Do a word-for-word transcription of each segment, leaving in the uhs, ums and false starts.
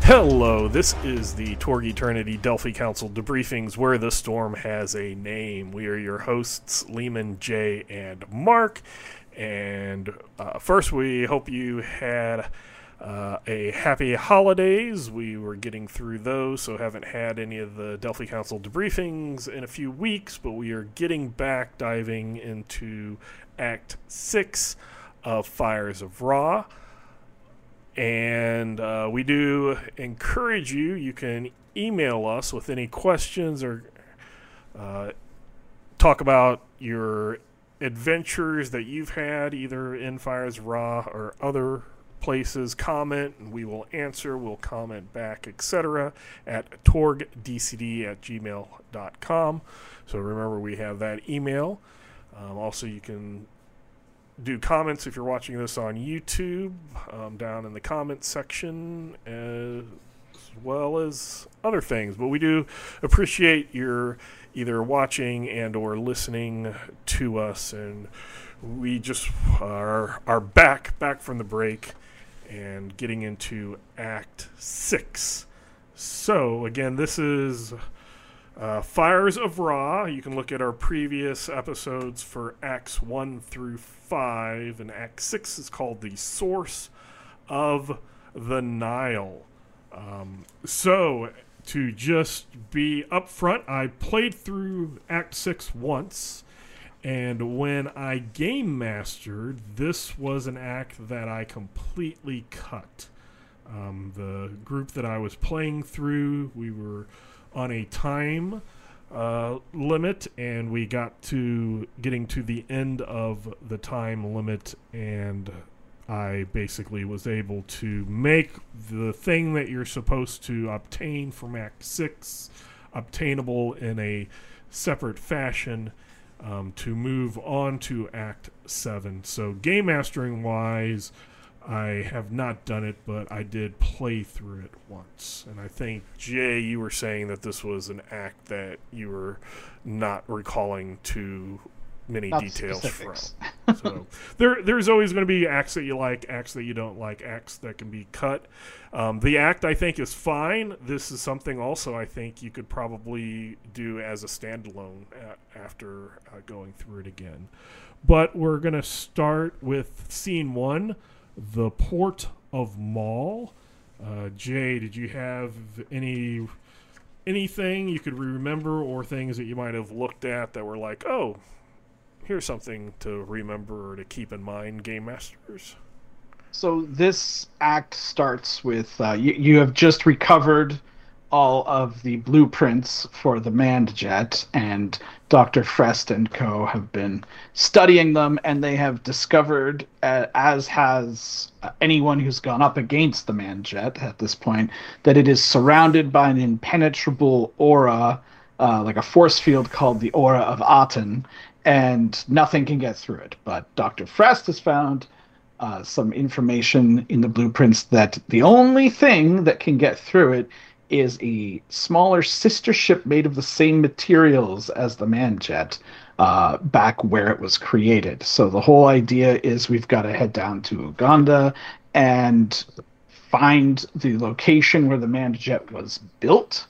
Hello, this is the Torg Eternity Delphi Council debriefings where the storm has a name. We are your hosts, Lehman, Jay, and Mark. And uh, first, we hope you had uh, a happy holidays. We were getting through those, so haven't had any of the Delphi Council debriefings in a few weeks, but we are getting back, diving into Act six of Fires of Ra. And uh, we do encourage you, you can email us with any questions or uh, talk about your adventures that you've had either in Fires of Ra or other places. Comment, and we will answer, we'll comment back, et cetera at torgdcd at gmail dot com. So remember, we have that email. Um, also, you can do comments if you're watching this on YouTube, um, down in the comments section, as well as other things. But we do appreciate your either watching and or listening to us, and we just are are back back from the break and getting into Act Six. So again, this is Uh, Fires of Ra. You can look at our previous episodes for Acts one through five, and Act six is called The Source of the Nile. Um, so, to just be upfront, I played through Act six once, and when I game mastered, this was an act that I completely cut. Um, the group that I was playing through, we were on a time uh, limit, and we got to getting to the end of the time limit, and I basically was able to make the thing that you're supposed to obtain from Act six obtainable in a separate fashion um, to move on to Act seven. So game mastering wise, I have not done it, but I did play through it once. And I think, Jay, you were saying that this was an act that you were not recalling too many not details specifics. from. So there, there's always going to be acts that you like, acts that you don't like, acts that can be cut. Um, the act, I think, is fine. This is something also I think you could probably do as a standalone a- after uh, going through it again. But we're going to start with Scene one. The Port of Maul. Uh, Jay, did you have any anything you could remember, or things that you might have looked at that were like, oh, here's something to remember or to keep in mind, Game Masters? So this act starts with uh, you, you have just recovered all of the blueprints for the manned jet, and Doctor Frest and co. have been studying them, and they have discovered, uh, as has anyone who's gone up against the manned jet at this point, that it is surrounded by an impenetrable aura, uh, like a force field called the Aura of Aten, and nothing can get through it. But Doctor Frest has found uh, some information in the blueprints that the only thing that can get through it is a smaller sister ship made of the same materials as the manned jet, uh, back where it was created. So the whole idea is we've got to head down to Uganda and find the location where the manned jet was built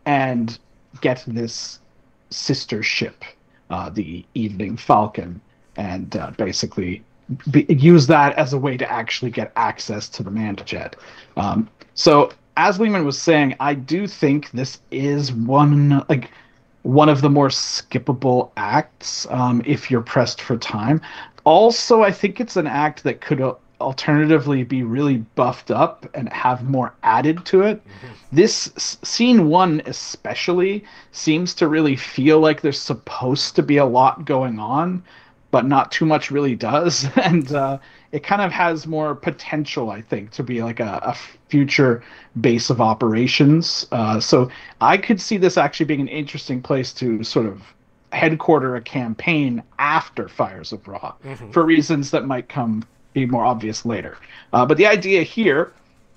and get this sister ship, uh, the Evening Falcon, and uh, basically be, use that as a way to actually get access to the manned jet. Um, so as Lehman was saying, I do think this is one like one of the more skippable acts um, if you're pressed for time. Also, I think it's an act that could uh, alternatively be really buffed up and have more added to it. Mm-hmm. This s- scene one especially seems to really feel like there's supposed to be a lot going on, but not too much really does. And uh, it kind of has more potential, I think, to be like a, a future base of operations. Uh, so I could see this actually being an interesting place to sort of headquarter a campaign after Fires of Ra, mm-hmm. for reasons that might come be more obvious later. Uh, but the idea here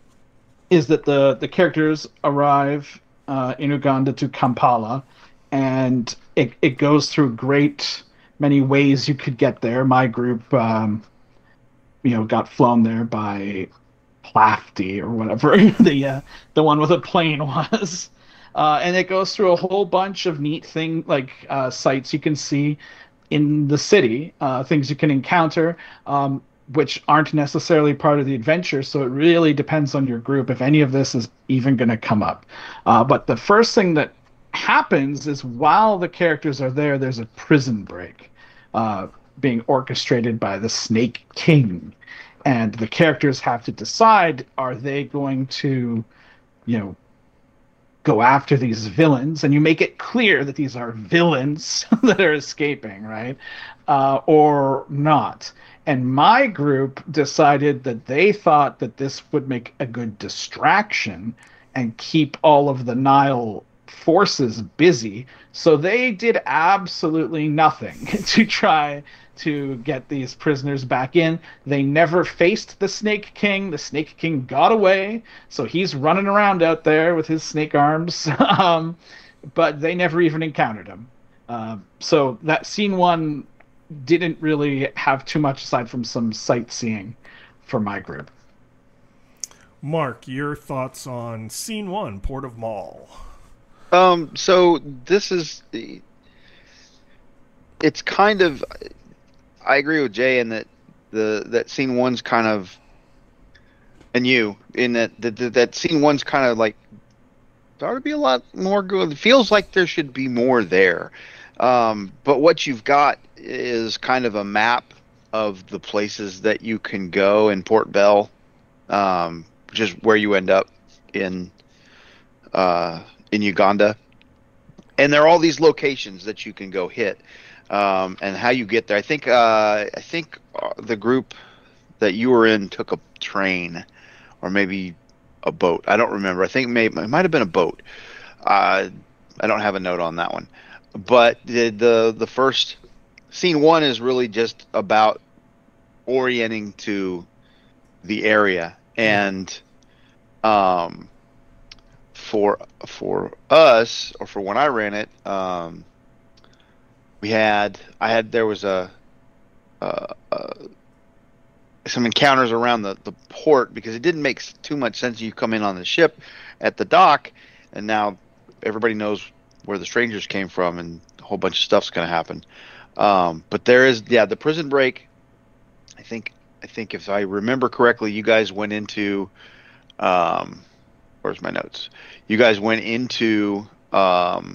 is that the, the characters arrive uh, in Uganda to Kampala, and it, it goes through great many ways you could get there. My group, um, you know, got flown there by Plafty or whatever the uh, the one with a plane was. Uh, and it goes through a whole bunch of neat thing like uh, sites you can see in the city, uh, things you can encounter, um, which aren't necessarily part of the adventure. So it really depends on your group if any of this is even going to come up. Uh, but the first thing that happens is while the characters are there, there's a prison break uh, being orchestrated by the Snake King. And the characters have to decide, are they going to, you know, go after these villains, and you make it clear that these are villains that are escaping, right? Uh, or not. And my group decided that they thought that this would make a good distraction and keep all of the Nile forces busy. So they did absolutely nothing to try to get these prisoners back in. They never faced the Snake King. The Snake King got away, so he's running around out there with his snake arms. um, but they never even encountered him. Uh, so that scene one didn't really have too much aside from some sightseeing for my group. Mark, your thoughts on scene one, Port of Maul? Um, so this is, it's kind of, I agree with Jay in that the that scene one's kind of, and you in that that, that scene one's kind of like, there ought to be a lot more good. It feels like there should be more there, um, but what you've got is kind of a map of the places that you can go in Port Bell, um, which is where you end up in uh, in Uganda, and there are all these locations that you can go hit. Um, and how you get there. I think uh, I think the group that you were in took a train, or maybe a boat. I don't remember. I think it, may, it might have been a boat. Uh, I don't have a note on that one. But the, the the first scene one is really just about orienting to the area, and um, for for us, or for when I ran it. Um, We had, I had, there was a, uh, uh, some encounters around the, the port because it didn't make too much sense. You come in on the ship at the dock, and now everybody knows where the strangers came from, and a whole bunch of stuff's going to happen. Um, but there is, yeah, the prison break. I think, I think if I remember correctly, you guys went into, um, where's my notes? You guys went into, um,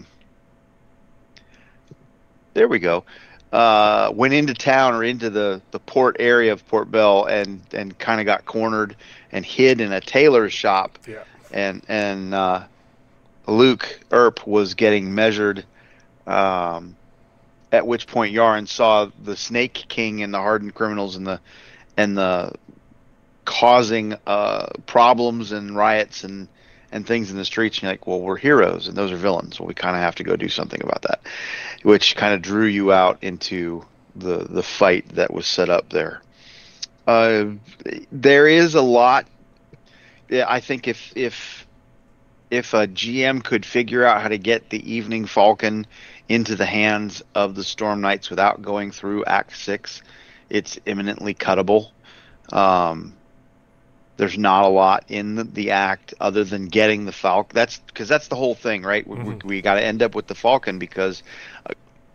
There we go. Uh, went into town or into the, the port area of Port Bell and, and kind of got cornered and hid in a tailor's shop. Yeah. And and uh, Luke Earp was getting measured. Um, at which point Yaron saw the Snake King and the hardened criminals and the and the causing uh, problems and riots and. and things in the streets, and you're like, well, we're heroes, and those are villains. Well, we kind of have to go do something about that, which kind of drew you out into the the fight that was set up there. Uh, there is a lot. Yeah, I think if if if a G M could figure out how to get the Evening Falcon into the hands of the Storm Knights without going through Act Six, it's imminently cuttable. Um, There's not a lot in the, the act other than getting the Falcon. That's because that's the whole thing, right? Mm-hmm. We, we got to end up with the Falcon because uh,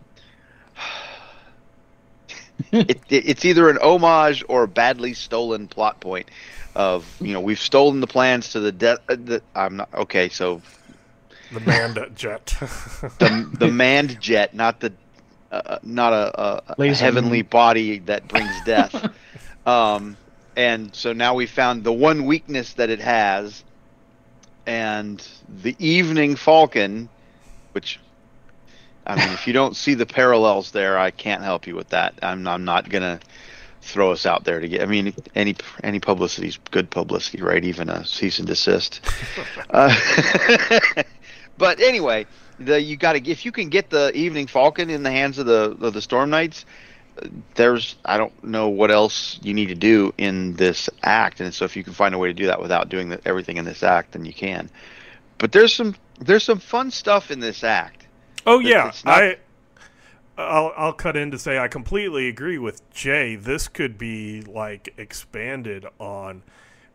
it, it, it's either an homage or a badly stolen plot point. Of you know, we've stolen the plans to the death. Uh, the, I'm not okay. So the manned jet, the the manned jet, not the uh, not a, a, a heavenly body that brings death. um. And so now we found the one weakness that it has, and the Evening Falcon, which, I mean, if you don't see the parallels there, I can't help you with that. I'm, I'm not going to throw us out there to get, I mean, any any publicity is good publicity, right? Even a cease and desist. uh, but anyway, the, you got to, if you can get the Evening Falcon in the hands of the of the Storm Knights, there's I don't know what else you need to do in this act, and so if you can find a way to do that without doing the, everything in this act, then you can. But there's some there's some fun stuff in this act. Oh yeah, it's not... I I'll I'll cut in to say I completely agree with Jay. This could be like expanded on,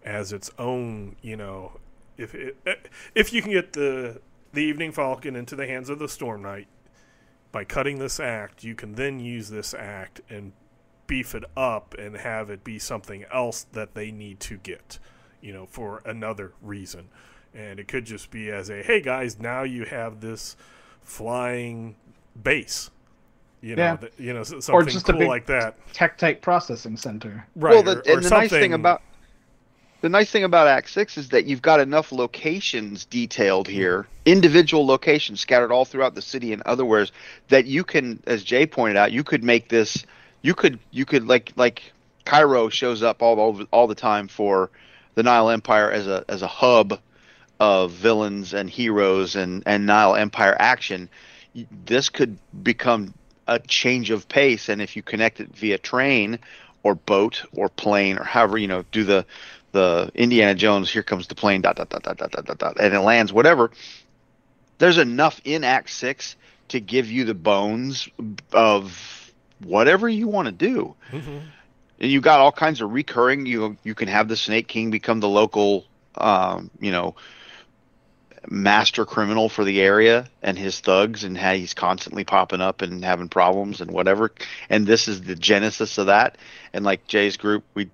as its own, you know, if it, if you can get the the Evening Falcon into the hands of the Storm Knight by cutting this act, you can then use this act and beef it up and have it be something else that they need to get, you know, for another reason. And it could just be as a, hey guys, now you have this flying base, you know, Yeah. th- you know, s- something Or just a cool big like that. Tech-type processing center. Right. Well, the, or, or and the nice thing something- about the nice thing about Act Six is that you've got enough locations detailed here, individual locations scattered all throughout the city and otherwhere, that you can, as Jay pointed out, you could make this. You could you could like like Cairo shows up all over all the time for the Nile Empire as a as a hub of villains and heroes and and Nile Empire action. This could become a change of pace, and if you connect it via train or boat or plane or however, you know, do the the Indiana Jones, here comes the plane, dot dot dot dot dot dot dot, dot and it lands, whatever. There's enough in Act Six to give you the bones of whatever you want to do. Mhm. And you got all kinds of recurring. You you can have the Snake King become the local, um, you know, master criminal for the area and his thugs, and how he's constantly popping up and having problems and whatever. And this is the genesis of that. And like Jay's group, we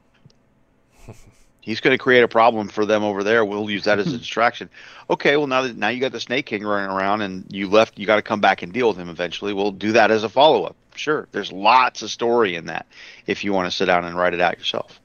he's going to create a problem for them over there. We'll use that as a distraction. Okay, well now that now you got the Snake King running around and you left, you got to come back and deal with him eventually. We'll do that as a follow up. Sure, there's lots of story in that if you want to sit down and write it out yourself.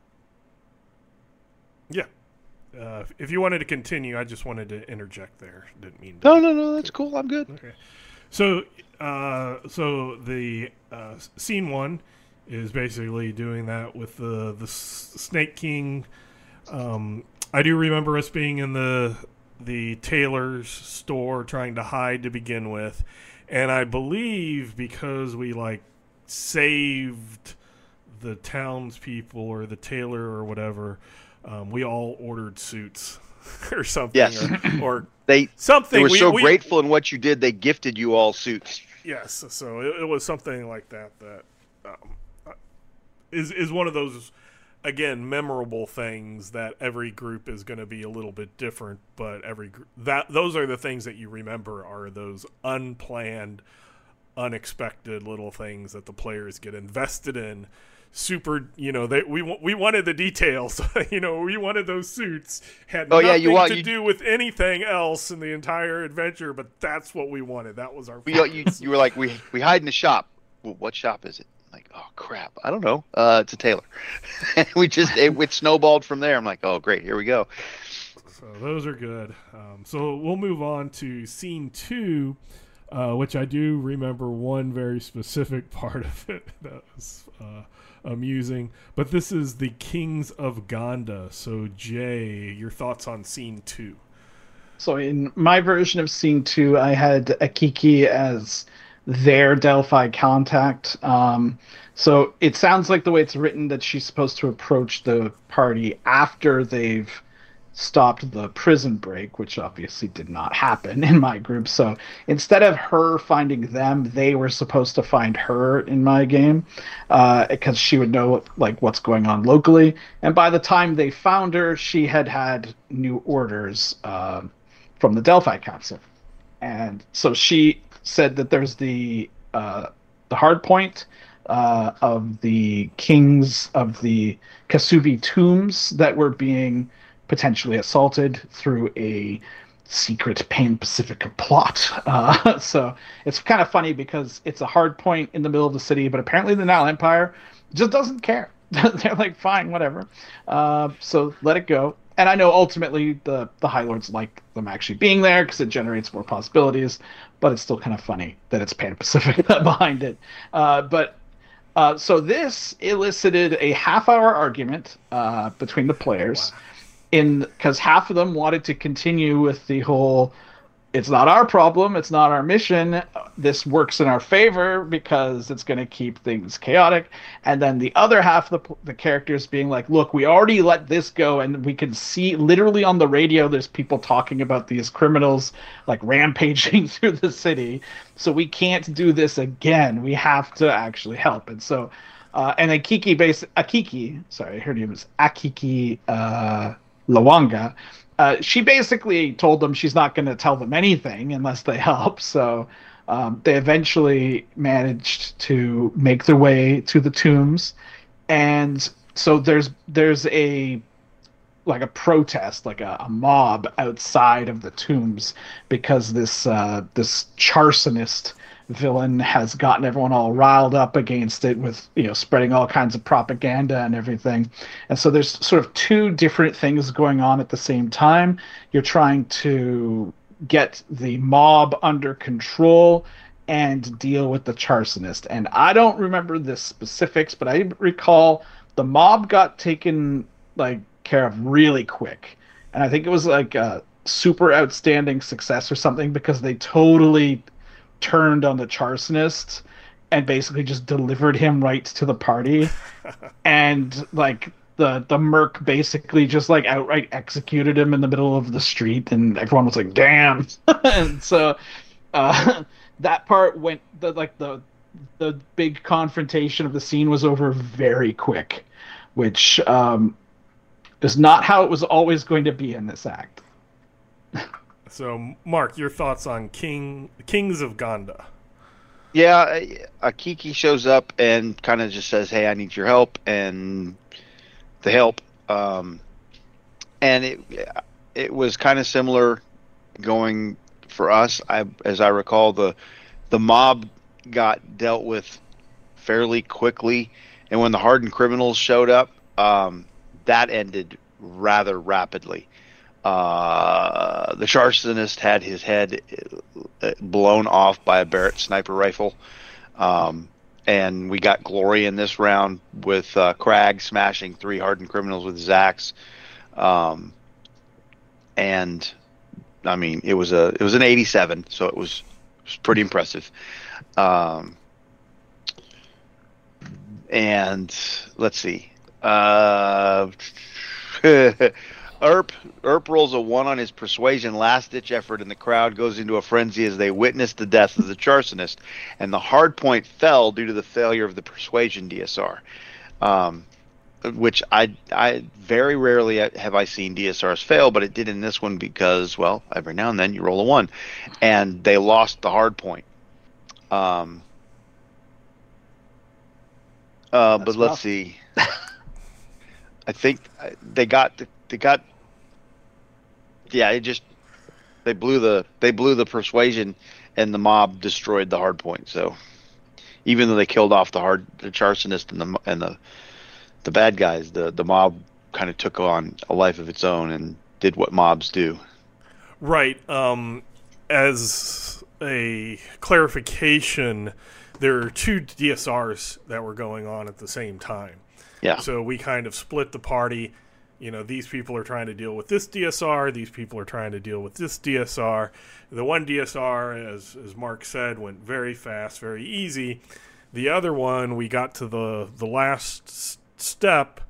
Yeah. Uh, if you wanted to continue, I just wanted to interject there. Didn't mean to. No, no, no, that's cool. I'm good. Okay. So, uh, so the uh, scene one is basically doing that with the the S- Snake King. Um, I do remember us being in the the tailor's store trying to hide to begin with, and I believe because we like saved the townspeople or the tailor or whatever, um, we all ordered suits or something. Yes. Or, or They something. they were we, so we, grateful in what you did. They gifted you all suits. Yes, so it, it was something like that that um, is is one of those, again, memorable things that every group is going to be a little bit different, but every gr- that those are the things that you remember are those unplanned, unexpected little things that the players get invested in. Super, you know, they we we wanted the details. You know, we wanted those suits. Had Oh, nothing yeah, you want- to you- do with anything else in the entire adventure, but that's what we wanted. That was our. We, you, you were like, we we hide in the shop. Well, what shop is it? Like, oh crap, I don't know. Uh, it's a tailor. And we just it, it snowballed from there. I'm like, oh great, here we go. So those are good. Um, so we'll move on to scene two, uh, which I do remember one very specific part of it that was uh, amusing. But this is the Kings of Gonda. So Jay, your thoughts on scene two? So in my version of scene two, I had Akiki as their Delphi contact. Um, so it sounds like the way it's written that she's supposed to approach the party after they've stopped the prison break, which obviously did not happen in my group. So instead of her finding them, they were supposed to find her in my game, uh, because she would know like what's going on locally. And by the time they found her, she had had new orders uh, from the Delphi Council. And so she said that there's the uh, the hard point uh, of the kings of the Kasubi tombs that were being potentially assaulted through a secret Pan Pacifica plot. Uh, so it's kind of funny because it's a hard point in the middle of the city, but apparently the Nile Empire just doesn't care. They're like, fine, whatever. Uh, so let it go. And I know ultimately the, the High Lords like them actually being there because it generates more possibilities, but it's still kind of funny that it's Pan Pacifica behind it. Uh, but uh, so this elicited a half hour argument uh, between the players. Wow. In because half of them wanted to continue with the whole, it's not our problem, it's not our mission, this works in our favor because it's going to keep things chaotic. And then the other half of the, the characters being like, look, we already let this go, and we can see literally on the radio there's people talking about these criminals like rampaging through the city, so we can't do this again, we have to actually help. And so Uh, and then Kiki base Akiki, sorry, her name is Akiki uh, Lawanga. Uh, she basically told them she's not going to tell them anything unless they help. So um, they eventually managed to make their way to the tombs, and so there's there's a like a protest, like a, a mob outside of the tombs because this uh, this Charsonist villain has gotten everyone all riled up against it with, you know, spreading all kinds of propaganda and everything. And so there's sort of two different things going on at the same time. You're trying to get the mob under control and deal with the Charsonist. And I don't remember the specifics, but I recall the mob got taken like care of really quick. And I think it was like a super outstanding success or something because they totally turned on the Charsonist and basically just delivered him right to the party. And like the the merc basically just like outright executed him in the middle of the street, and everyone was like, damn. And so uh that part went the like the the big confrontation of the scene was over very quick, which um is not how it was always going to be in this act. So, Mark, your thoughts on King Kings of Gonda? Yeah, Akiki shows up and kind of just says, "Hey, I need your help," and the help. Um, and it it was kind of similar going for us. I, as I recall, the the mob got dealt with fairly quickly, and when the hardened criminals showed up, um, that ended rather rapidly. Uh, the Charsonist had his head blown off by a Barrett sniper rifle. Um, and we got glory in this round with uh, Crag smashing three hardened criminals with his axe. Um, and I mean, it was a it was an eighty-seven, so it was, it was pretty impressive. Um, and let's see. Uh, Earp, Earp rolls a one on his persuasion last-ditch effort, and the crowd goes into a frenzy as they witness the death of the Charsonist, and the hard point fell due to the failure of the persuasion D S R, um, which I, I very rarely have I seen D S Rs fail, but it did in this one because, well, every now and then you roll a one, and they lost the hard point. Um, uh, but let's see. I think they got the, they got. Yeah, it just they blew the they blew the persuasion, and the mob destroyed the hard point. So even though they killed off the hard the Charsonist and the and the the bad guys, the the mob kind of took on a life of its own and did what mobs do. Right. Um, as a clarification, there are two D S Rs that were going on at the same time. Yeah. So we kind of split the party. You know, these people are trying to deal with this D S R. These people are trying to deal with this D S R. The one D S R, as as Mark said, went very fast, very easy. The other one, we got to the the last s- step,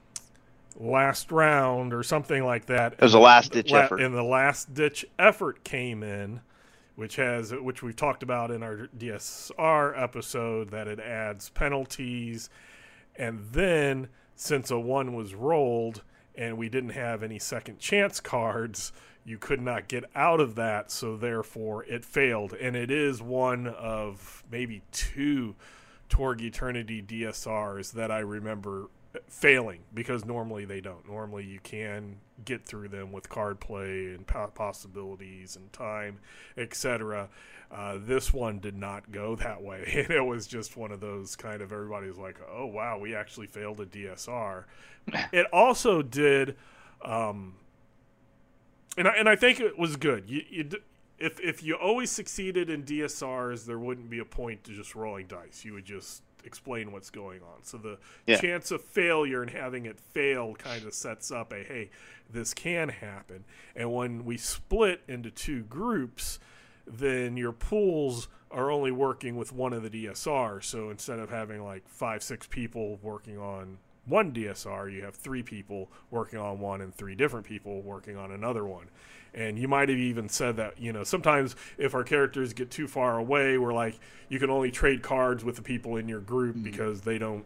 last round, or something like that. It was a last ditch la- effort. And the last ditch effort came in, which has which we've talked about in our D S R episode, that it adds penalties, and then since a one was rolled and we didn't have any second chance cards, you could not get out of that, so therefore it failed. And it is one of maybe two Torg Eternity D S Rs that I remember failing, because normally they don't. Normally you can get through them with card play and possibilities and time, et cetera. Uh, this one did not go that way. And it was just one of those kind of, everybody's like, oh, wow, we actually failed a D S R. It also did, um, and, I, and I think it was good. You, you, if, if you always succeeded in D S Rs, there wouldn't be a point to just rolling dice. You would just explain what's going on. So the Yeah. chance of failure and having it fail kind of sets up a, hey, this can happen. And when we split into two groups, then your pools are only working with one of the D S Rs. So instead of having like five, six people working on one D S R, you have three people working on one and three different people working on another one. And you might have even said that, you know, sometimes if our characters get too far away, we're like, you can only trade cards with the people in your group mm-hmm. because they don't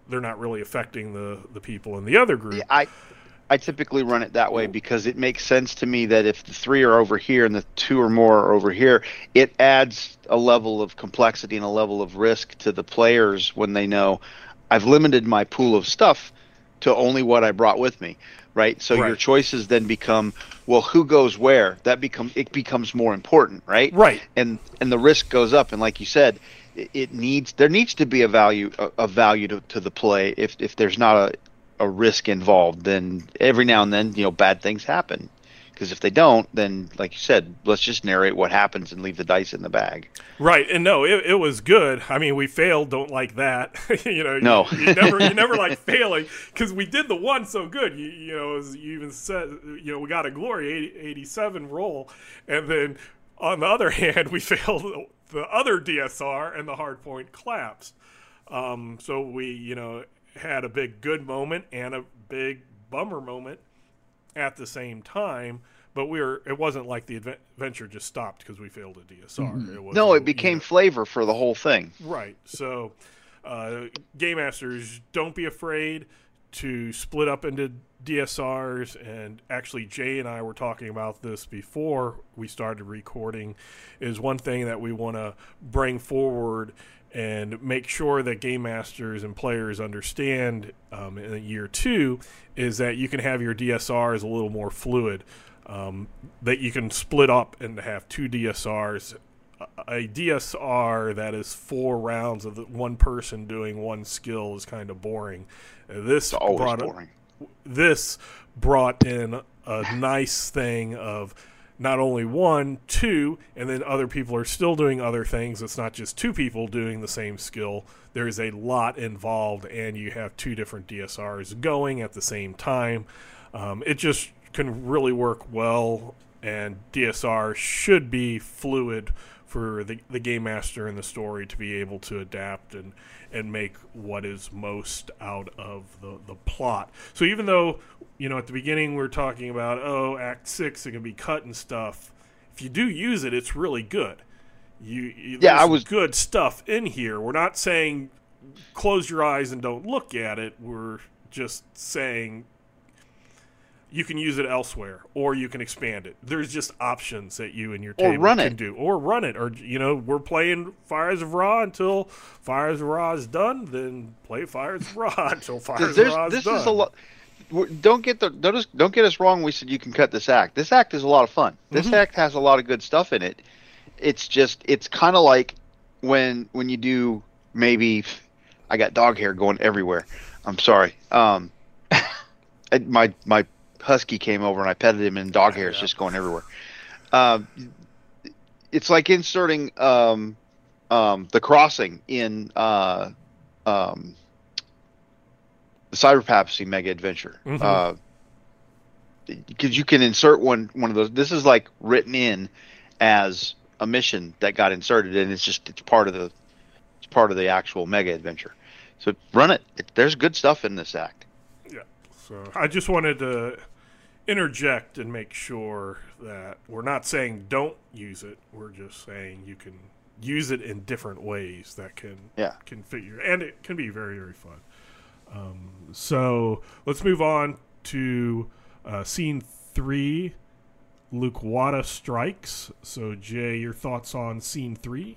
they're not really affecting the, the people in the other group. Yeah, I I typically run it that way because it makes sense to me that if the three are over here and the two or more are over here, it adds a level of complexity and a level of risk to the players when they know I've limited my pool of stuff to only what I brought with me, right? So Right. your choices then become, well, who goes where? That becomes it becomes more important, right? Right. And and the risk goes up. And like you said, it, it needs there needs to be a value a, a value to, to the play. If if there's not a a risk involved, then every now and then, you know, bad things happen. Because if they don't, then, like you said, let's just narrate what happens and leave the dice in the bag. Right, and no, it, it was good. I mean, we failed. Don't like that. you know, No. you, you never, you never like failing because we did the one so good. You, you know, as you even said, you know, we got a glory eighty, eighty-seven roll, and then on the other hand, we failed the other D S R and the hard point collapsed. Um, so we, you know, had a big good moment and a big bummer moment at the same time, but we were it wasn't like the adventure just stopped because we failed a D S R. Mm-hmm. It was, No, it became you know, flavor for the whole thing. right. So uh, game masters, don't be afraid to split up into D S Rs, and actually Jay and I were talking about this before we started recording, is one thing that we want to bring forward and make sure that game masters and players understand um, in year two is that you can have your D S Rs a little more fluid, um, that you can split up and have two D S Rs. A D S R that is four rounds of the one person doing one skill is kind of boring. Uh, This It's always brought boring. this brought in a nice thing of not only one, two, and then other people are still doing other things. It's not just two people doing the same skill. There's a lot involved, and you have two different D S Rs going at the same time. Um, it just can really work well, and D S R should be fluid for the, the game master and the story to be able to adapt and, and make what is most out of the, the plot. So even though, you know, at the beginning we we're talking about, oh, Act six, it can be cut and stuff. If you do use it, it's really good. You, you Yeah, I there's was- good stuff in here. We're not saying close your eyes and don't look at it. We're just saying you can use it elsewhere, or you can expand it. There's just options that you and your Or table run can it. do. Or run it. Or, you know, we're playing Fires of Ra until Fires of Ra is done, then play Fires of Ra until Fires of There's, Ra is this done. is a lot. Don't get the don't, just, don't get us wrong. We said you can cut this act. This act is a lot of fun. This Mhm. act has a lot of good stuff in it. It's just it's kind of like when when you do maybe I got dog hair going everywhere. I'm sorry. Um, I- my my husky came over and I petted him and dog hair is Yeah. just going everywhere. Um, it's like inserting um, um, the crossing in uh, um, the Cyber Papacy Mega Adventure. Mhm. Uh, because you can insert one one of those. This is like written in as a mission that got inserted, and it's just it's part of the it's part of the actual Mega Adventure. So run it. it there's good stuff in this act. Yeah. So I just wanted to interject and make sure that we're not saying don't use it. We're just saying you can use it in different ways that can Yeah. can fit your, and it can be very, very fun. Um, so let's move on to uh, scene three. Luke Wada strikes. So Jay, your thoughts on scene three?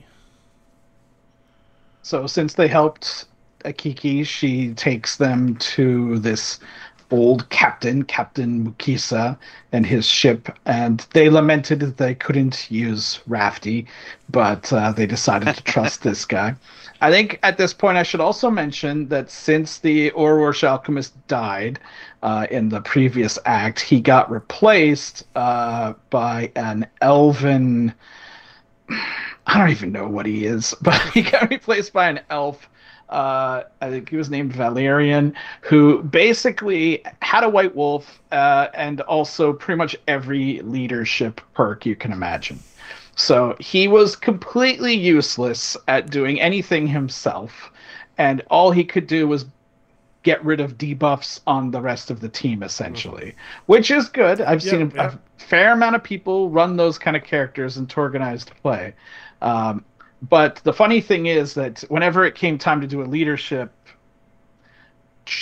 So since they helped Akiki, she takes them to this old captain, Captain Mukisa, and his ship, and they lamented that they couldn't use Rafty, but uh, they decided to trust this guy. I think at this point I should also mention that since the Orworsh alchemist died uh, in the previous act, he got replaced uh, by an elven... I don't even know what he is, but he got replaced by an elf. Uh, I think he was named Valerian, who basically had a white wolf uh, and also pretty much every leadership perk you can imagine. So he was completely useless at doing anything himself, and all he could do was get rid of debuffs on the rest of the team, essentially, mm-hmm. which is good. I've Yep, seen a, yep. a fair amount of people run those kind of characters in Torganized play. Um, but the funny thing is that whenever it came time to do a leadership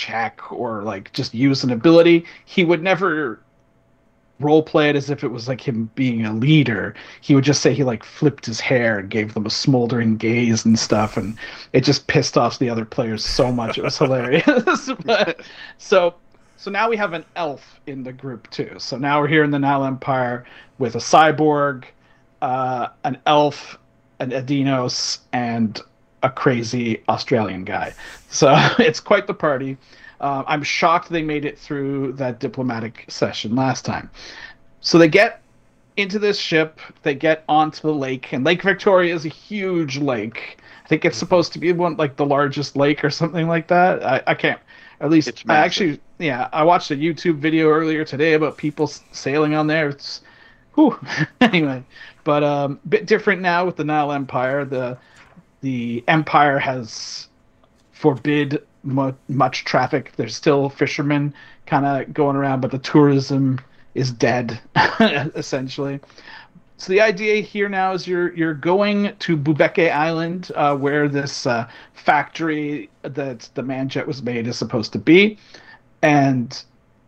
check or like just use an ability, he would never role play it as if it was like him being a leader. He would just say he like flipped his hair and gave them a smoldering gaze and stuff, and it just pissed off the other players so much. It was hilarious. But, so so now we have an elf in the group too. So now we're here in the Nile Empire with a cyborg, uh, an elf, an Adinos, and a crazy Australian guy. So it's quite the party. Uh, I'm shocked they made it through that diplomatic session last time. So they get into this ship, they get onto the lake, and Lake Victoria is a huge lake. I think it's supposed to be one like the largest lake or something like that. I, I can't, at least It's I massive. actually, yeah, I watched a YouTube video earlier today about people s- sailing on there. It's, whew. Anyway, but um, bit different now with the Nile Empire. The the Empire has forbid mu- much traffic. There's still fishermen kind of going around, but the tourism is dead, essentially. So the idea here now is you're you're going to Bubeke Island, uh, where this uh, factory that the Manjet was made is supposed to be, and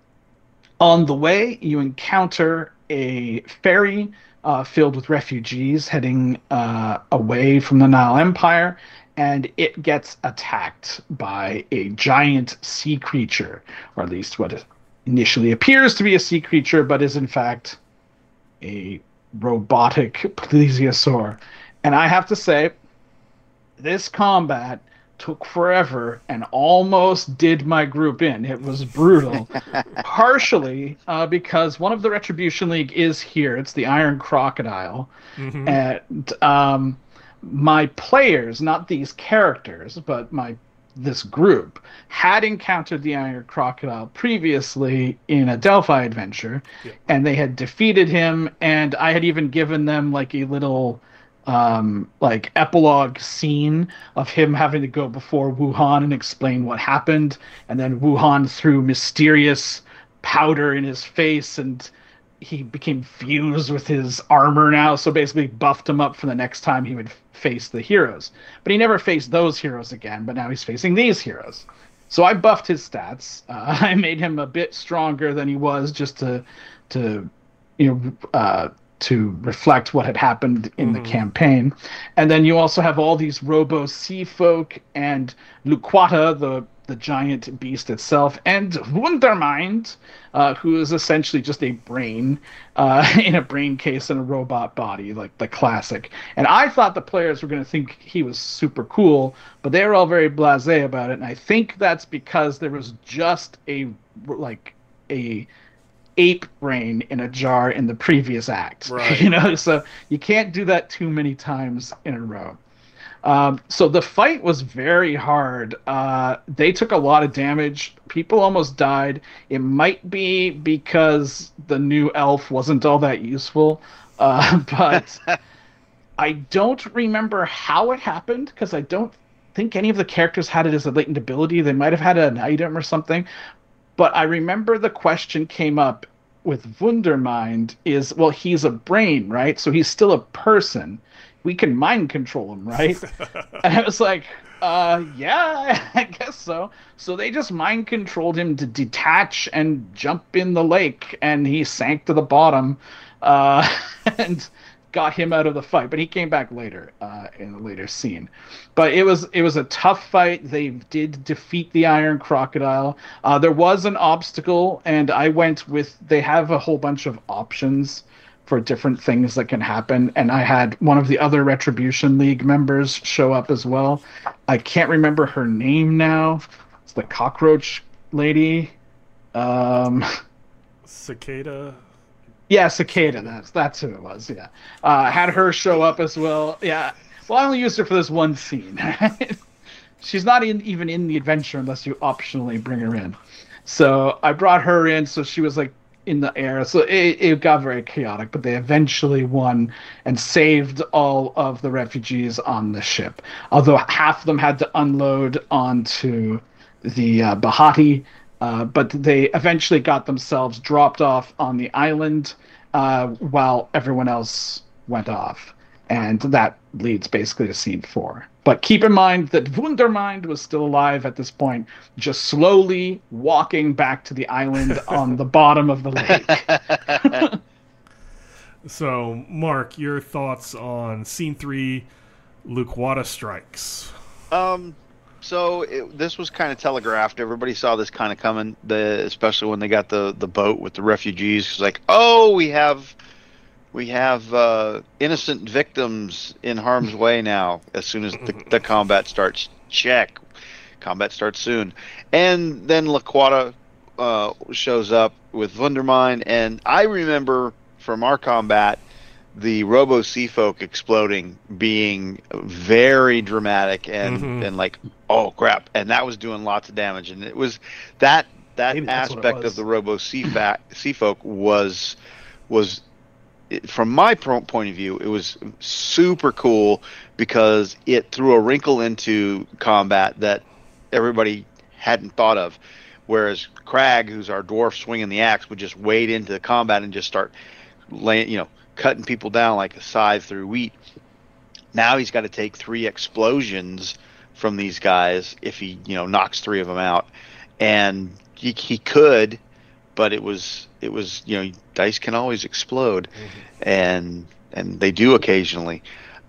on the way you encounter a ferry uh, filled with refugees heading uh, away from the Nile Empire, and it gets attacked by a giant sea creature, or at least what initially appears to be a sea creature, but is in fact a robotic plesiosaur. And I have to say, this combat took forever and almost did my group in. It was brutal. Partially uh, because one of the Retribution League is here. It's the Iron Crocodile. Mm-hmm. And um, my players, not these characters, but my this group, had encountered the Iron Crocodile previously in a Delphi adventure, Yeah. and they had defeated him, and I had even given them like a little um, like epilogue scene of him having to go before Wuhan and explain what happened, and then Wuhan threw mysterious powder in his face, and he became fused with his armor now, so basically buffed him up for the next time he would face the heroes. But he never faced those heroes again, but now he's facing these heroes. So I buffed his stats. Uh, I made him a bit stronger than he was, just to, to, you know, uh, to reflect what had happened in Mhm. the campaign. And then you also have all these robo sea folk and Luquata, the the giant beast itself, and Wundermind, uh, who is essentially just a brain uh, in a brain case in a robot body, like the classic. And I thought the players were going to think he was super cool, but they were all very blasé about it. And I think that's because there was just a like a ape brain in a jar in the previous act. Right. You know, so you can't do that too many times in a row. Um, so the fight was very hard. Uh, they took a lot of damage. People almost died. It might be because the new elf wasn't all that useful, uh, but I don't remember how it happened because I don't think any of the characters had it as a latent ability. They might have had an item or something. But I remember the question came up with Wundermind is, well, he's a brain, right? So he's still a person. We can mind control him, right? And I was like, uh, yeah, I guess so. So they just mind controlled him to detach and jump in the lake, and he sank to the bottom, uh, and got him out of the fight. But he came back later, uh, in a later scene. But it was it was a tough fight. They did defeat the Iron Crocodile. Uh, there was an obstacle, and I went with. They have a whole bunch of options for different things that can happen, and I had one of the other Retribution League members show up as well. I can't remember her name now. It's the cockroach lady. Um, Cicada. yeah, Cicada. That's that's who it was. Yeah, uh, had her show up as well. Yeah. Well, I only used her for this one scene. She's not in, even in the adventure unless you optionally bring her in. So I brought her in, so she was like in the air. So it, it got very chaotic, but they eventually won and saved all of the refugees on the ship. Although half of them had to unload onto the uh, Bahati, uh, but they eventually got themselves dropped off on the island uh, while everyone else went off. And that leads basically to scene four. But keep in mind that Wundermind was still alive at this point, just slowly walking back to the island on the bottom of the lake. So, Mark, your thoughts on Scene three, Luquata Strikes? Um, so it, this was kind of telegraphed. Everybody saw this kind of coming, the, especially when they got the, the boat with the refugees. It's like, oh, we have we have uh, innocent victims in harm's way now. As soon as the, the combat starts, check. Combat starts soon. And then Luquata uh, shows up with Wundermine, and I remember from our combat the Robo Seafolk exploding being very dramatic and, mm-hmm. and like, oh crap, and that was doing lots of damage. And it was that that aspect of the Robo Seafolk was was from my point of view, it was super cool because it threw a wrinkle into combat that everybody hadn't thought of. Whereas Crag, who's our dwarf swinging the axe, would just wade into the combat and just start laying, you know, cutting people down like a scythe through wheat. Now he's got to take three explosions from these guys if he, you know, knocks three of them out, and he, he could, but it was it was you know, dice can always explode, mm-hmm. and and they do occasionally.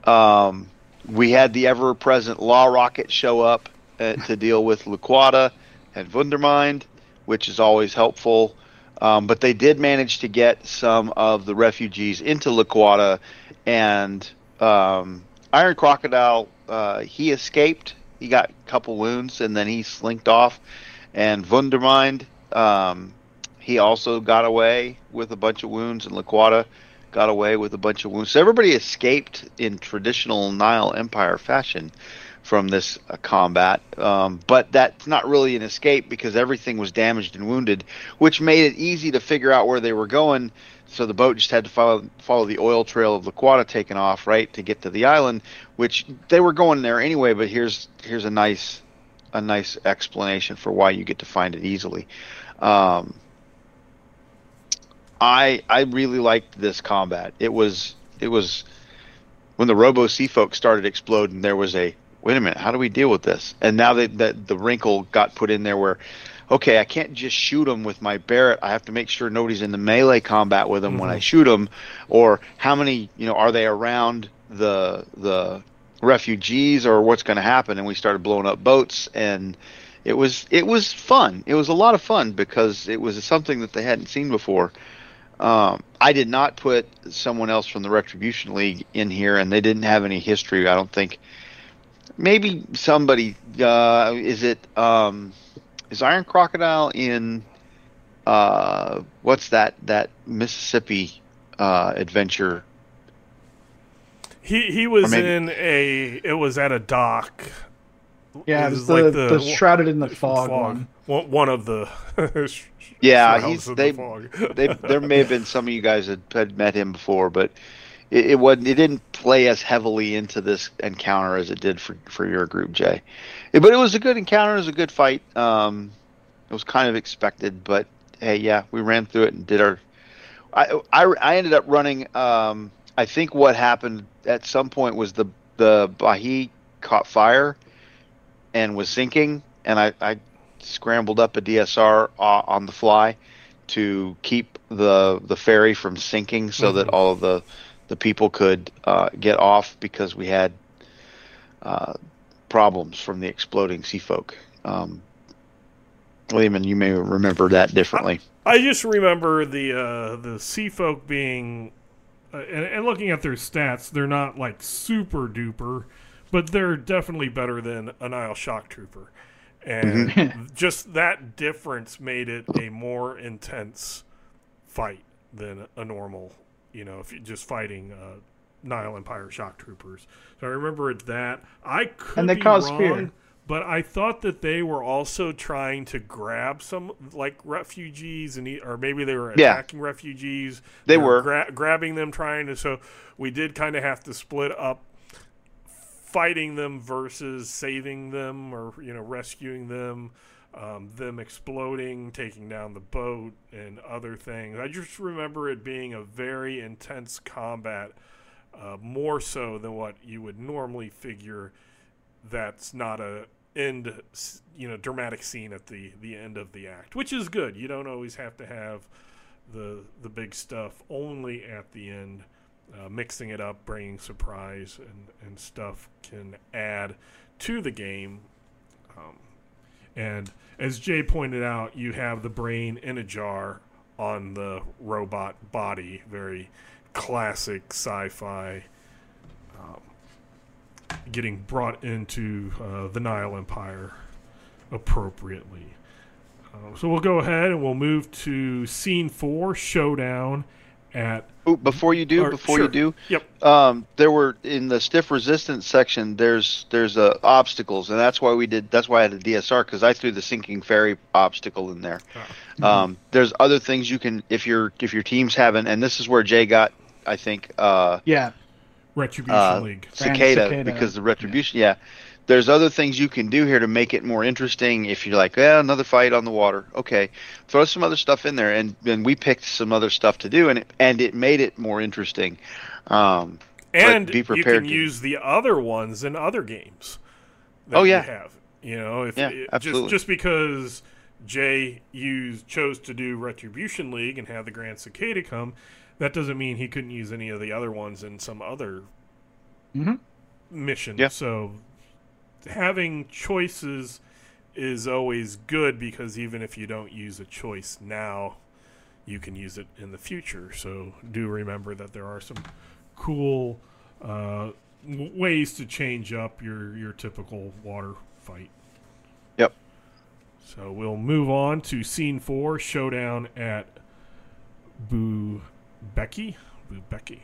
Um, we had the ever-present Law Rocket show up uh, to deal with Luquata and Wundermind, which is always helpful. Um, but they did manage to get some of the refugees into Luquata, and um, Iron Crocodile, uh, he escaped. He got a couple wounds, and then he slinked off. And Wundermind, um, he also got away with a bunch of wounds, and Luquata got away with a bunch of wounds. So everybody escaped in traditional Nile Empire fashion from this uh, combat, um, but that's not really an escape because everything was damaged and wounded, which made it easy to figure out where they were going. So the boat just had to follow follow the oil trail of Luquata taking off, right, to get to the island, which they were going there anyway. But here's here's a nice a nice explanation for why you get to find it easily. Um, I I really liked this combat. It was it was when the Robo Seafolk started exploding, there was a wait a minute, how do we deal with this? And now that the, the wrinkle got put in there where, okay, I can't just shoot them with my Barrett. I have to make sure nobody's in the melee combat with them mm-hmm. when I shoot them. Or how many, you know, are they around the the refugees, or what's going to happen? And we started blowing up boats, and it was it was fun. It was a lot of fun because it was something that they hadn't seen before. Um, I did not put someone else from the Retribution League in here, and they didn't have any history, I don't think. Maybe somebody uh, is it um, is Iron Crocodile in uh, what's that that Mississippi uh, adventure? He he was maybe, in a it was at a dock. Yeah, it was, it was the, like the, the Shrouded in the Fog, fog. one. One of the yeah, he's they, the they there may have been some of you guys that had met him before, but It, it wasn't. It didn't play as heavily into this encounter as it did for, for your group, Jay. It, but it was a good encounter. It was a good fight. Um, it was kind of expected, but hey, yeah, we ran through it and did our. I I, I ended up running. Um, I think what happened at some point was the the Bahi caught fire and was sinking, and I, I scrambled up a D S R uh, on the fly to keep the the ferry from sinking, so mm-hmm. that all of the the people could uh, get off because we had uh, problems from the exploding sea folk. Um, William, you may remember that differently. I, I just remember the uh, the sea folk being, uh, and, and looking at their stats, they're not like super duper, but they're definitely better than a Nile Shock Trooper. And mm-hmm. just that difference made it a more intense fight than a normal, you know, if you're just fighting uh, Nile Empire Shock Troopers. So I remember it's that. I could and they be cause wrong, fear. But I thought that they were also trying to grab some, like, refugees, and or maybe they were attacking yeah. refugees. They, they were. were. Gra- grabbing them, trying to, so we did kind of have to split up fighting them versus saving them or, you know, rescuing them. Um, them exploding, taking down the boat, and other things. I just remember it being a very intense combat, uh, more so than what you would normally figure that's not a end, you know, dramatic scene at the, the end of the act, which is good. You don't always have to have the the big stuff only at the end. Uh, mixing it up, bringing surprise and, and stuff can add to the game. Um, and as Jay pointed out, you have the brain in a jar on the robot body. Very classic sci-fi. Um, getting brought into uh, the Nile Empire appropriately. Um, so we'll go ahead and we'll move to scene four, Showdown at... Ooh, before you do, or, before sure. you do, Yep. Um, there were in the stiff resistance section. There's there's uh, obstacles, and that's why we did. That's why I had a D S R, because I threw the sinking ferry obstacle in there. Oh. Um, there's other things you can if your if your team's having, and this is where Jay got, I think, uh, Yeah. Retribution uh, League. cicada, Cicada. because the retribution. Yeah. There's other things you can do here to make it more interesting. If you're like, yeah, another fight on the water, okay, throw some other stuff in there, and then we picked some other stuff to do, and it, and it made it more interesting. Um, And but be you prepared can to- use the other ones in other games that Oh, yeah. you have. You know, if Yeah, it, absolutely. just just because Jay used chose to do Retribution League and have the Grand Cicada come, that doesn't mean he couldn't use any of the other ones in some other Mm-hmm. mission. Yeah. So having choices is always good, because even if you don't use a choice now, you can use it in the future. So do remember that there are some cool uh, w- ways to change up your, your typical water fight. Yep. So we'll move on to scene four, Showdown at Bubeki. Bubeki.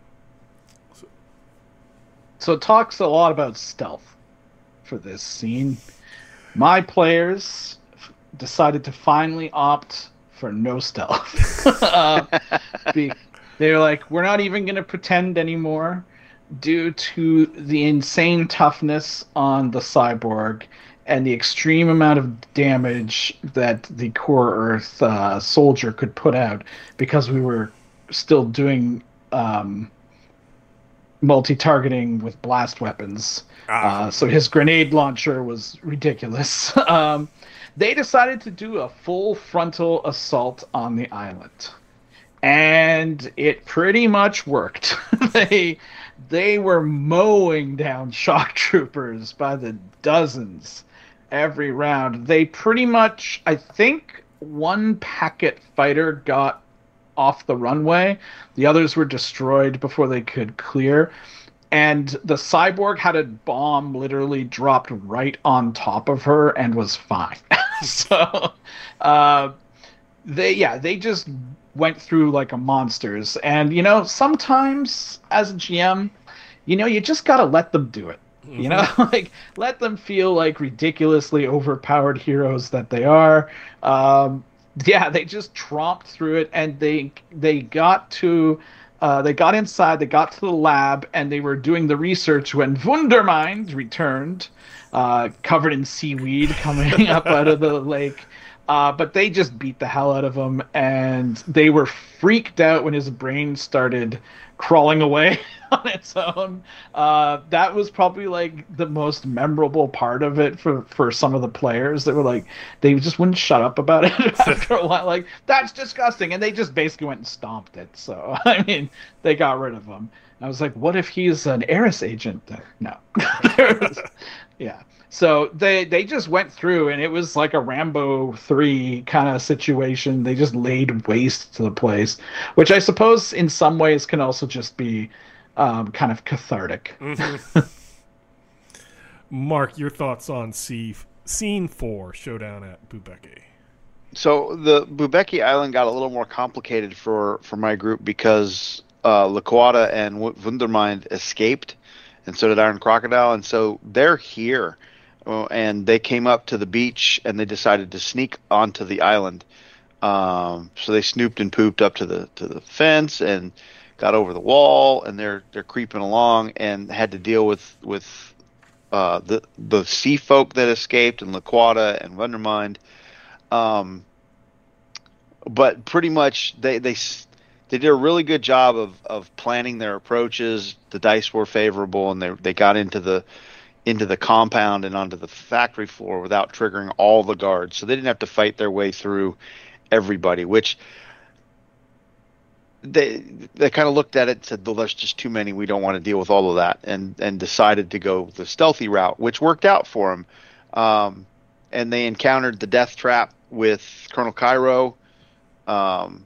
So it talks a lot about stealth for this scene. My players f- decided to finally opt for no stealth. uh, be, they were like, we're not even going to pretend anymore, due to the insane toughness on the cyborg and the extreme amount of damage that the Core Earth uh, soldier could put out, because we were still doing um, multi-targeting with blast weapons. Ah. Uh, so his grenade launcher was ridiculous. um, they decided to do a full frontal assault on the island, and it pretty much worked. they they were mowing down shock troopers by the dozens every round. They pretty much, I think, one packet fighter got off the runway. The others were destroyed before they could clear. And the cyborg had a bomb literally dropped right on top of her and was fine. so, uh, they, yeah, they just went through like a monsters. And, you know, sometimes as a G M, you know, you just got to let them do it. You know, like, let them feel like ridiculously overpowered heroes that they are. Um, yeah, they just tromped through it, and they they got to uh, they got inside, they got to the lab, and they were doing the research when Wundermind returned, uh, covered in seaweed coming up out of the lake. Uh, but they just beat the hell out of him, and they were freaked out when his brain started crawling away on its own. Uh, that was probably like the most memorable part of it for, for some of the players. That were like, they just wouldn't shut up about it after a while. Like, that's disgusting, and they just basically went and stomped it. So I mean, they got rid of him. I was like, what if he's an Eris agent? No. was, yeah. So they they just went through, and it was like a Rambo three kind of situation. They just laid waste to the place, which I suppose in some ways can also just be um, kind of cathartic. Mm-hmm. Mark, your thoughts on C- scene four, Showdown at Bubeki. So the Bubeki Island got a little more complicated for, for my group, because uh, Laquata and Wundermind escaped, and so did Iron Crocodile, and so they're here. Uh, and they came up to the beach, and they decided to sneak onto the island. Um, so they snooped and pooped up to the to the fence and got over the wall, and they're they're creeping along, and had to deal with with uh, the the sea folk that escaped, and Laquata and Wundermind. Um, but pretty much they they they did a really good job of, of planning their approaches. The dice were favorable, and they they got into the into the compound and onto the factory floor without triggering all the guards. So they didn't have to fight their way through everybody, which they they kind of looked at it and said, well, there's just too many. We don't want to deal with all of that, and and decided to go the stealthy route, which worked out for them. Um, and they encountered the death trap with Colonel Cairo. Um,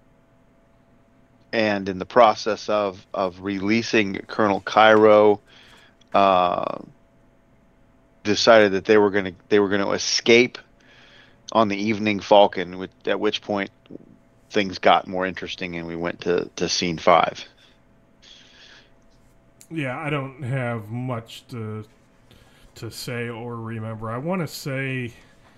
and in the process of, of releasing Colonel Cairo, uh, decided that they were going to they were going to escape on the Evening Falcon. Which, at which point, things got more interesting, and we went to, to scene five. Yeah, I don't have much to to say or remember. I want to say,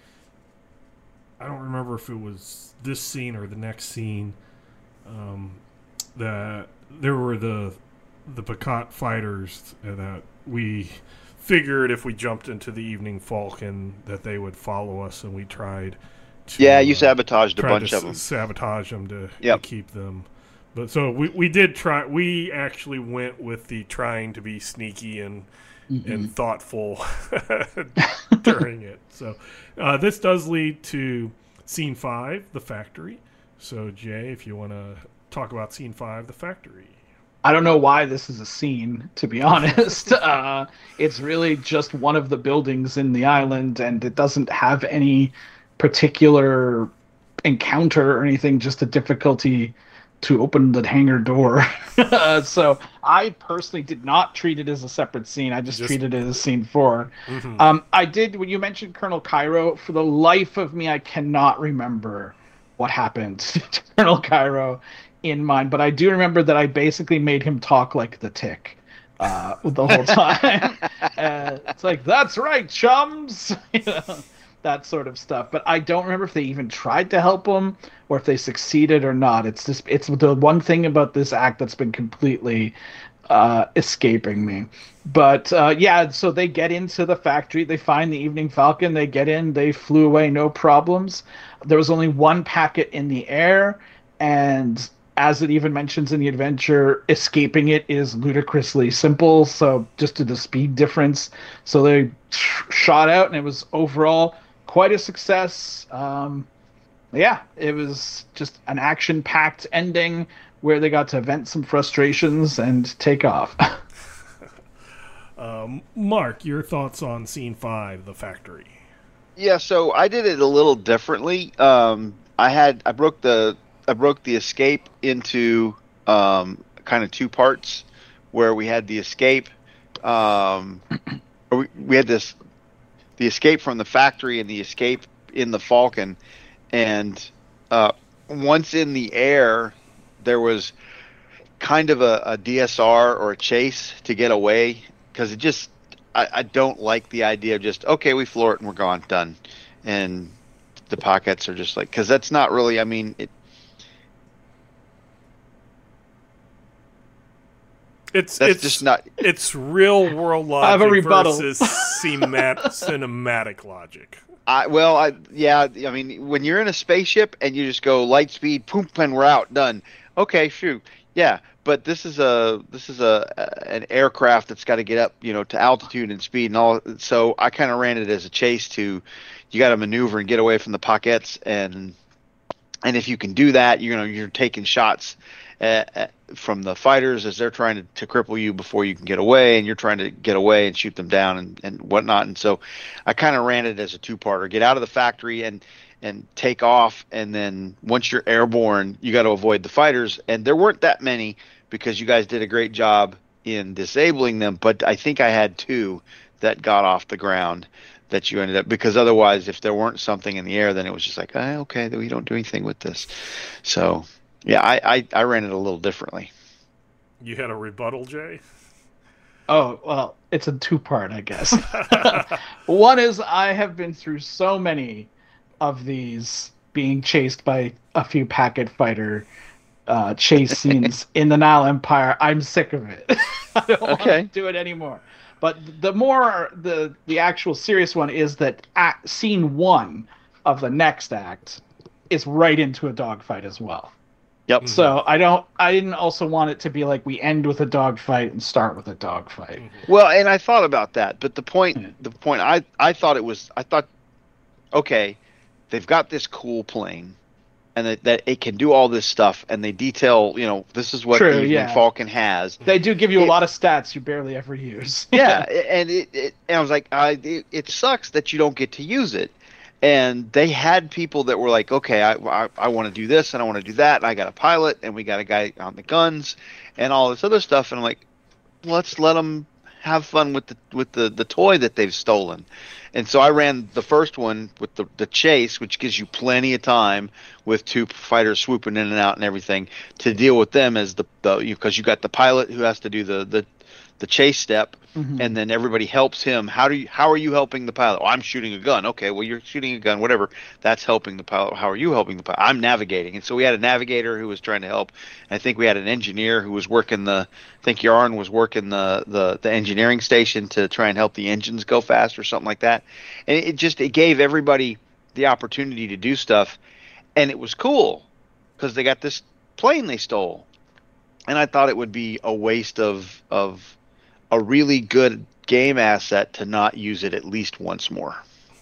I don't remember if it was this scene or the next scene. Um, that there were the the Pakat fighters that we figured if we jumped into the Evening Falcon that they would follow us, and we tried to, yeah, you uh, sabotaged a bunch to of them. Sabotage them to, yep. to keep them. But so we we did try. We actually went with the trying to be sneaky and mm-hmm. and thoughtful during it. So uh, this does lead to scene five, the factory. So Jay, if you want to talk about scene five, the factory. I don't know why this is a scene, to be honest. uh, it's really just one of the buildings in the island, and it doesn't have any particular encounter or anything, just a difficulty to open the hangar door. uh, so I personally did not treat it as a separate scene. I just, just... treated it as scene four. Mm-hmm. Um, I did, when you mentioned Colonel Cairo, for the life of me, I cannot remember what happened to Colonel Cairo in mine, but I do remember that I basically made him talk like the Tick uh, the whole time. uh, it's like, that's right, chums! You know, that sort of stuff. But I don't remember if they even tried to help him or if they succeeded or not. It's just it's the one thing about this act that's been completely uh, escaping me. But uh, yeah, so they get into the factory, they find the Evening Falcon, they get in, they flew away, no problems. There was only one packet in the air, and as it even mentions in the adventure, escaping it is ludicrously simple, so just to the speed difference. So they shot out, and it was overall quite a success. Um, yeah, it was just an action-packed ending where they got to vent some frustrations and take off. um, Mark, your thoughts on scene five, the factory? Yeah, so I did it a little differently. Um, I had I broke the I broke the escape into um, kind of two parts, where we had the escape, um, or we, we had this, the escape from the factory and the escape in the Falcon, and uh, once in the air, there was kind of a, a D S R or a chase to get away, because it just I, I don't like the idea of just okay, we floor it and we're gone, done, and the pockets are just like, because that's not really, I mean it. It's That's it's just not. It's real world logic versus cinemat, cinematic logic. I well, I yeah. I mean, when you're in a spaceship and you just go light speed, poom, and we're out, done. Okay, shoot, yeah. But this is a this is a an aircraft that's got to get up, you know, to altitude and speed and all. So I kind of ran it as a chase to, you got to maneuver and get away from the pockets, and and if you can do that, you know, you're taking shots Uh, from the fighters as they're trying to, to cripple you before you can get away, and you're trying to get away and shoot them down and, and whatnot. And so I kind of ran it as a two-parter. Get out of the factory and and take off, and then once you're airborne, you got to avoid the fighters. And there weren't that many, because you guys did a great job in disabling them, but I think I had two that got off the ground that you ended up, because otherwise if there weren't something in the air, then it was just like, oh, okay, we don't do anything with this. So yeah, I, I, I ran it a little differently. You had a rebuttal, Jay? Oh, well, it's a two-part, I guess. One is I have been through so many of these being chased by a few packet fighter uh, chase scenes in the Nile Empire. I'm sick of it. I don't okay. want to do it anymore. But the more, the, the actual serious one is that act, scene one of the next act is right into a dogfight as well. Yep. So I don't. I didn't also want it to be like we end with a dogfight and start with a dogfight. Mm-hmm. Well, and I thought about that, but the point, Yeah. the point, I I thought it was, I thought, okay, they've got this cool plane, and that, that it can do all this stuff, and they detail, you know, this is what True, the Evening yeah. Falcon has. They do give you a It- lot of stats you barely ever use. Yeah, and it, it and I was like, I it, it sucks that you don't get to use it. And they had people that were like, okay, I I, I want to do this and I want to do that, and I got a pilot, and we got a guy on the guns, and all this other stuff, and I'm like, let's let them have fun with the with the the toy that they've stolen. And so I ran the first one with the the chase, which gives you plenty of time with two fighters swooping in and out and everything to deal with them as the the because you got the pilot who has to do the the the chase step, Mhm. and then everybody helps him. How do you how are you helping the pilot? Oh, I'm shooting a gun. Okay, well you're shooting a gun, whatever. That's helping the pilot. How are you helping the pilot? I'm navigating. And so we had a navigator who was trying to help. And I think we had an engineer who was working the I think Yarn was working the, the, the engineering station to try and help the engines go fast or something like that. And it just it gave everybody the opportunity to do stuff, and it was cool because they got this plane they stole. And I thought it would be a waste of of a really good game asset to not use it at least once more.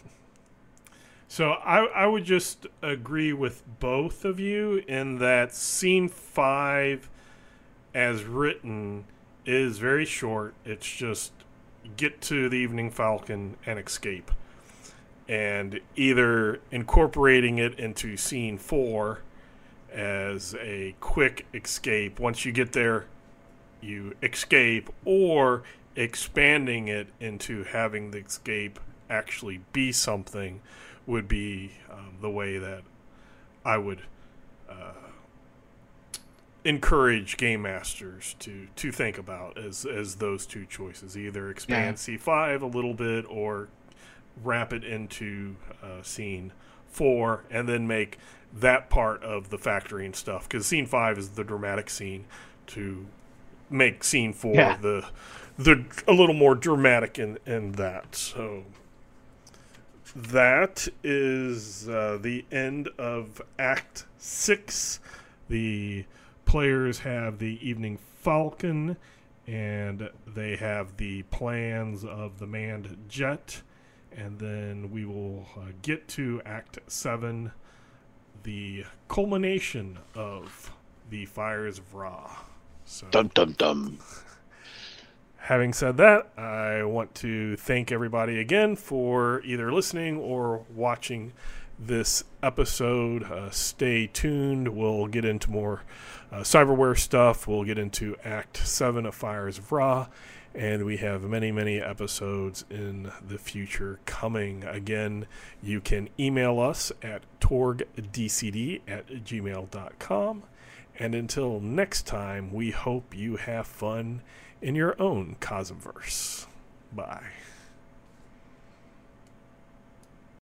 So I, I would just agree with both of you in that scene five, as written, is very short. It's just get to the Evening Falcon and escape. And either incorporating it into scene four as a quick escape. Once you get there, you escape, or expanding it into having the escape actually be something would be um, the way that I would uh, encourage game masters to, to think about as, as those two choices. Either expand Yeah. C five a little bit or wrap it into uh, scene four and then make that part of the factory and stuff. Because scene five is the dramatic scene, to make scene four Yeah. the the a little more dramatic in, in that. So that is uh, the end of Act Six. The players have the Evening Falcon, and they have the plans of the manned jet. And then we will uh, get to Act Seven, the culmination of the Fires of Ra. So, Dum dum dum. having said that, I want to thank everybody again for either listening or watching this episode. Uh, stay tuned. We'll get into more uh, cyberware stuff. We'll get into Act seven of Fires of Ra. And we have many, many episodes in the future coming. Again, you can email us at torgdcd at gmail dot com. And until next time, we hope you have fun in your own Cosmverse. Bye.